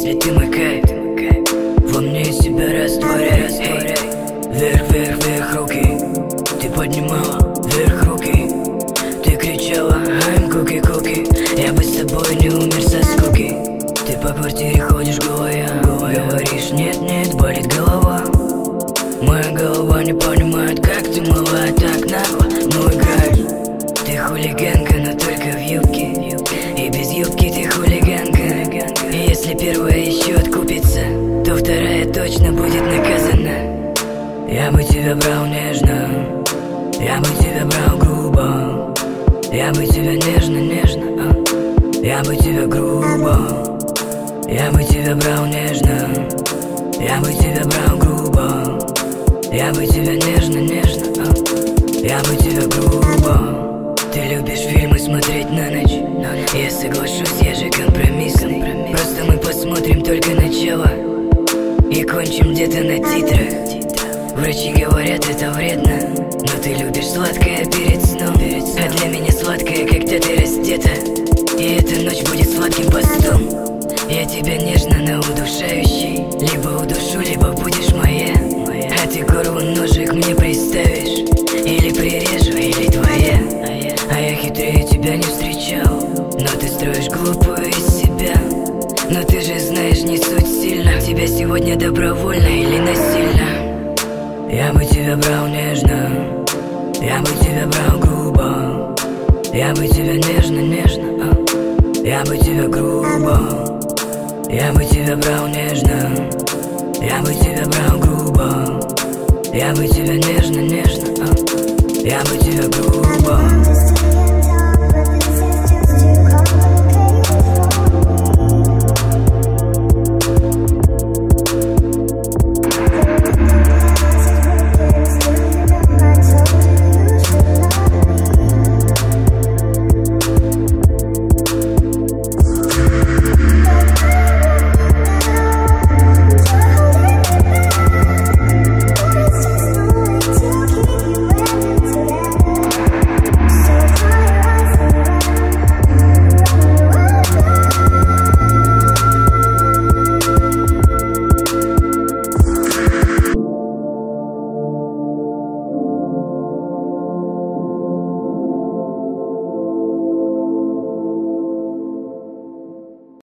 если ты мой кайф. Во мне себя растворяй. Вверх, вверх, вверх руки. Ты поднимала вверх руки. Ты кричала I'm cookie, cookie. Я бы с тобой не умер со скуки. Ты по квартире ходишь голая. Говоришь нет, нет, болит голова. Моя голова не понимает, как ты мала так нагло. Ну играешь. Ты хулиганка, но только в юбке. И без юбки ты хулиганка. И если первая еще откупится, то вторая точно будет наказана. Я бы тебя брал нежно, я бы тебя брал грубо. Я бы тебя нежно, нежно, я бы тебя грубо. Я бы тебя брал нежно, я бы тебя брал грубо. Я бы тебя нежно, нежно, я бы тебя грубо. Ты любишь фильмы смотреть на ночь. Я соглашусь, я же компромиссный. Просто мы посмотрим только начало и кончим где-то на титрах. Врачи говорят, это вредно, но ты любишь сладкое перед сном. А для меня сладкое, когда ты раздета. И эта ночь будет сладким постом. Я тебя нежно, но удушающий. Либо удушу, либо будешь моя. А ты горло ножик мне приставишь. Или прирежу, или твоя. А я хитрее тебя не встречал. Но ты строишь глупую из себя. Но ты же знаешь, не суть сильно. Тебя сегодня добровольно или насильно. Я бы тебя брал нежно, я бы тебя брал грубо. Я бы тебя нежно, нежно, я бы тебя грубо. Я бы тебя брал нежно, я бы тебя брал грубо. Я бы тебя нежно, нежно, я бы тебя грубо.